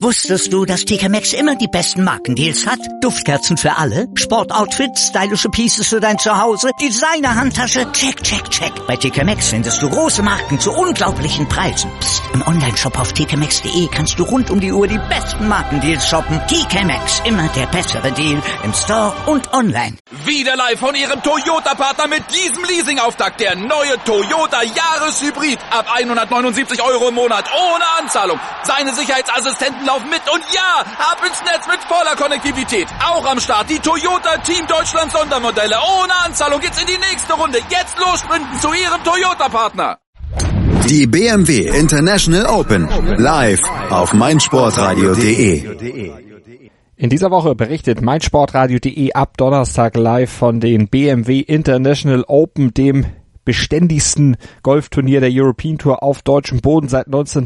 Wusstest du, dass TK Maxx immer die besten Markendeals hat? Duftkerzen für alle, Sportoutfits, stylische Pieces für dein Zuhause, Designer-Handtasche, check, check, check. Bei TK Maxx findest du große Marken zu unglaublichen Preisen. Psst. Im Onlineshop auf tkmaxx.de kannst du rund um die Uhr die besten Markendeals shoppen. TK Maxx, immer der bessere Deal im Store und online. Wieder live von ihrem Toyota-Partner mit diesem Leasing-Auftakt. Der neue Toyota Jahreshybrid. Ab 179 € im Monat. Ohne Anzahlung. Seine Sicherheitsassistenten laufen mit. Und ja, ab ins Netz mit voller Konnektivität. Auch am Start die Toyota Team Deutschland Sondermodelle. Ohne Anzahlung geht's in die nächste Runde. Jetzt los sprinten zu ihrem Toyota-Partner. Die BMW International Open. Live auf meinsportradio.de. In dieser Woche berichtet meinsportradio.de ab Donnerstag live von den BMW International Open, dem beständigsten Golfturnier der European Tour auf deutschem Boden seit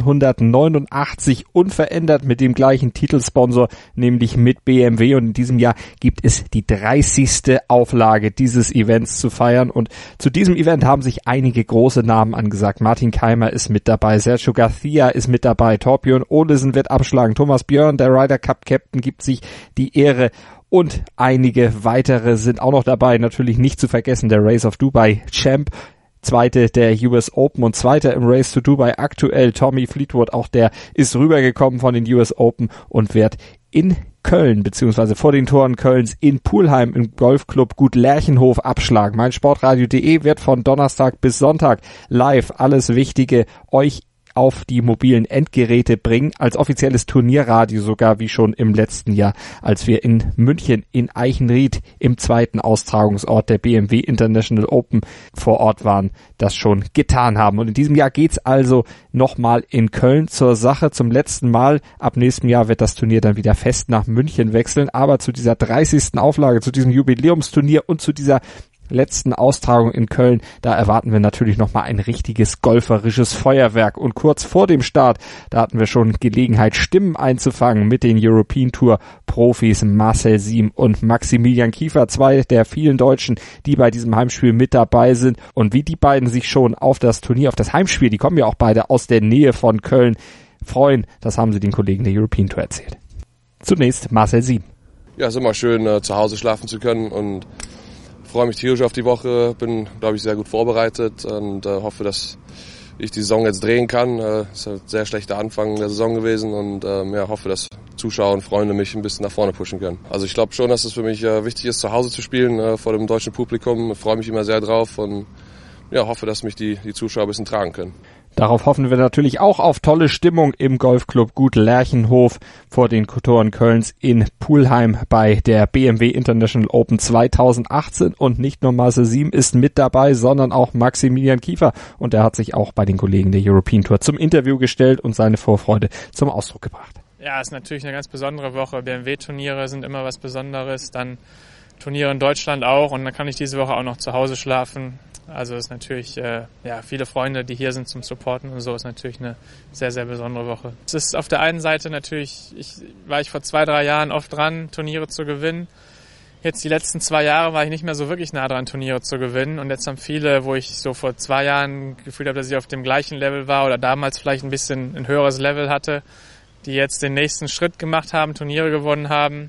1989, unverändert mit dem gleichen Titelsponsor, nämlich mit BMW. Und in diesem Jahr gibt es die 30. Auflage dieses Events zu feiern. Und zu diesem Event haben sich einige große Namen angesagt. Martin Keimer ist mit dabei, Sergio Garcia ist mit dabei, Thorbjörn Olesen wird abschlagen, Thomas Björn, der Ryder Cup Captain, gibt sich die Ehre. Und einige weitere sind auch noch dabei, natürlich nicht zu vergessen, der Race of Dubai Champ, Zweite der US Open und Zweiter im Race to Dubai aktuell, Tommy Fleetwood, auch der ist rübergekommen von den US Open und wird in Köln, beziehungsweise vor den Toren Kölns in Pulheim im Golfclub Gut Lerchenhof abschlagen. meinsportradio.de wird von Donnerstag bis Sonntag live alles Wichtige euch auf die mobilen Endgeräte bringen, als offizielles Turnierradio sogar, wie schon im letzten Jahr, als wir in München in Eichenried im zweiten Austragungsort der BMW International Open vor Ort waren, das schon getan haben. Und in diesem Jahr geht's also nochmal in Köln zur Sache, zum letzten Mal. Ab nächstem Jahr wird das Turnier dann wieder fest nach München wechseln, aber zu dieser 30. Auflage, zu diesem Jubiläumsturnier und zu dieser letzten Austragung in Köln, da erwarten wir natürlich nochmal ein richtiges golferisches Feuerwerk. Und kurz vor dem Start, da hatten wir schon Gelegenheit, Stimmen einzufangen mit den European Tour Profis Marcel Siem und Maximilian Kiefer, zwei der vielen Deutschen, die bei diesem Heimspiel mit dabei sind. Und wie die beiden sich schon auf das Turnier, auf das Heimspiel, die kommen ja auch beide aus der Nähe von Köln, freuen, das haben sie den Kollegen der European Tour erzählt. Zunächst Marcel Siem. Ja, es ist immer schön, zu Hause schlafen zu können und freue mich tierisch auf die Woche, bin, glaube ich, sehr gut vorbereitet und hoffe, dass ich die Saison jetzt drehen kann. Es ist ein sehr schlechter Anfang der Saison gewesen und hoffe, dass Zuschauer und Freunde mich ein bisschen nach vorne pushen können. Also ich glaube schon, dass es für mich wichtig ist, zu Hause zu spielen vor dem deutschen Publikum. Ich freue mich immer sehr drauf und hoffe, dass mich die Zuschauer ein bisschen tragen können. Darauf hoffen wir natürlich auch auf tolle Stimmung im Golfclub Gut Lerchenhof vor den Toren Kölns in Pulheim bei der BMW International Open 2018. Und nicht nur Marcel Siem ist mit dabei, sondern auch Maximilian Kiefer. Und er hat sich auch bei den Kollegen der European Tour zum Interview gestellt und seine Vorfreude zum Ausdruck gebracht. Ja, ist natürlich eine ganz besondere Woche. BMW-Turniere sind immer was Besonderes. Dann Turniere in Deutschland auch. Und dann kann ich diese Woche auch noch zu Hause schlafen. Also ist natürlich, viele Freunde, die hier sind zum Supporten und so, ist natürlich eine sehr, sehr besondere Woche. Es ist auf der einen Seite natürlich, war ich vor 2-3 Jahren oft dran, Turniere zu gewinnen. Jetzt die letzten 2 Jahre war ich nicht mehr so wirklich nah dran, Turniere zu gewinnen. Und jetzt haben viele, wo ich so vor 2 Jahren gefühlt habe, dass ich auf dem gleichen Level war oder damals vielleicht ein bisschen ein höheres Level hatte, die jetzt den nächsten Schritt gemacht haben, Turniere gewonnen haben.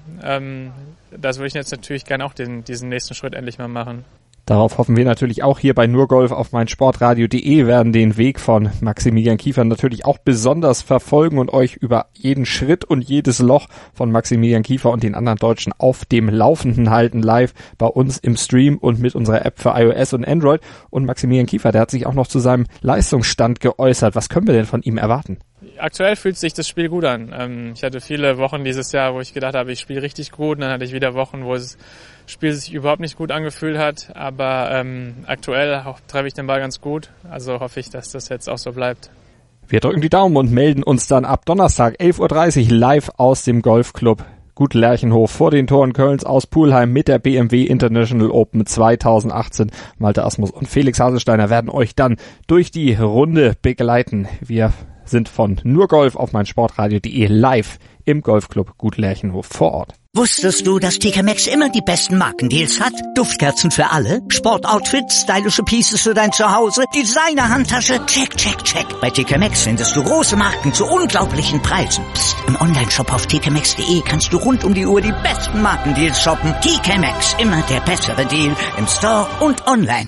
Das würde ich jetzt natürlich gerne auch diesen nächsten Schritt endlich mal machen. Darauf hoffen wir natürlich auch hier bei Nurgolf auf meinsportradio.de, werden den Weg von Maximilian Kiefer natürlich auch besonders verfolgen und euch über jeden Schritt und jedes Loch von Maximilian Kiefer und den anderen Deutschen auf dem Laufenden halten, live bei uns im Stream und mit unserer App für iOS und Android. Und Maximilian Kiefer, der hat sich auch noch zu seinem Leistungsstand geäußert. Was können wir denn von ihm erwarten? Aktuell fühlt sich das Spiel gut an. Ich hatte viele Wochen dieses Jahr, wo ich gedacht habe, ich spiele richtig gut. Und dann hatte ich wieder Wochen, wo das Spiel sich überhaupt nicht gut angefühlt hat. Aber aktuell treffe ich den Ball ganz gut. Also hoffe ich, dass das jetzt auch so bleibt. Wir drücken die Daumen und melden uns dann ab Donnerstag 11.30 Uhr live aus dem Golfclub Gut Lerchenhof vor den Toren Kölns aus Pulheim mit der BMW International Open 2018. Malte Asmus und Felix Haselsteiner werden euch dann durch die Runde begleiten. Wir sind von Nur Golf auf meinsportradio.de live im Golfclub Gut Lerchenhof vor Ort. Wusstest du, dass TK Maxx immer die besten Markendeals hat? Duftkerzen für alle, Sportoutfits, stylische Pieces für dein Zuhause, Designer-Handtasche, check, check, check. Bei TK Maxx findest du große Marken zu unglaublichen Preisen. Psst. Im Onlineshop auf tkmaxx.de kannst du rund um die Uhr die besten Markendeals shoppen. TK Maxx, immer der bessere Deal im Store und online.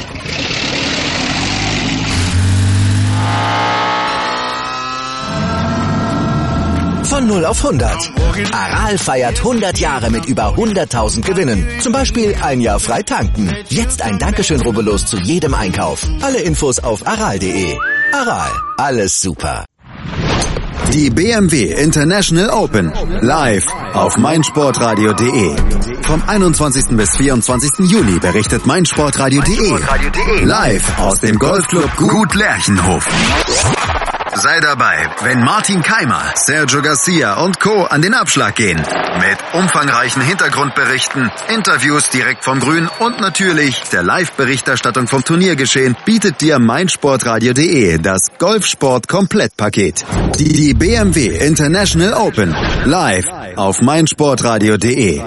Von 0 auf 100. Aral feiert 100 Jahre mit über 100.000 Gewinnen. Zum Beispiel ein Jahr frei tanken. Jetzt ein Dankeschön, rubbellos zu jedem Einkauf. Alle Infos auf aral.de. Aral, alles super. Die BMW International Open. Live auf meinsportradio.de. Vom 21. bis 24. Juli berichtet meinsportradio.de. Live aus dem Golfclub Gut Lerchenhof. Sei dabei, wenn Martin Keimer, Sergio Garcia und Co. an den Abschlag gehen. Mit umfangreichen Hintergrundberichten, Interviews direkt vom Grün und natürlich der Live-Berichterstattung vom Turniergeschehen bietet dir meinsportradio.de das Golfsport-Komplettpaket. Die BMW International Open. Live auf meinsportradio.de.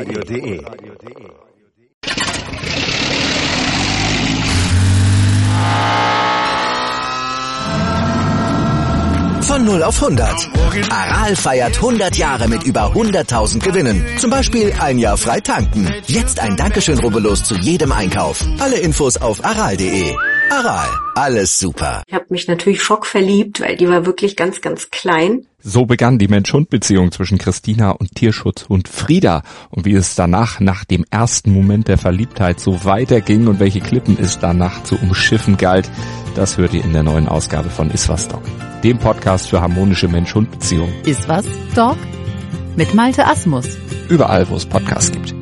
Von 0 auf 100. Aral feiert 100 Jahre mit über 100.000 Gewinnen. Zum Beispiel ein Jahr frei tanken. Jetzt ein Dankeschön, rubbellos zu jedem Einkauf. Alle Infos auf aral.de. Aral, alles super. Ich habe mich natürlich schockverliebt, weil die war wirklich ganz, ganz klein. So begann die Mensch-Hund-Beziehung zwischen Christina und Tierschutzhund Frieda. Und wie es danach, nach dem ersten Moment der Verliebtheit, so weiterging und welche Klippen es danach zu umschiffen galt, das hört ihr in der neuen Ausgabe von Iswas Dog, dem Podcast für harmonische Mensch-Hund-Beziehungen. Iswas Dog mit Malte Asmus. Überall, wo es Podcasts gibt.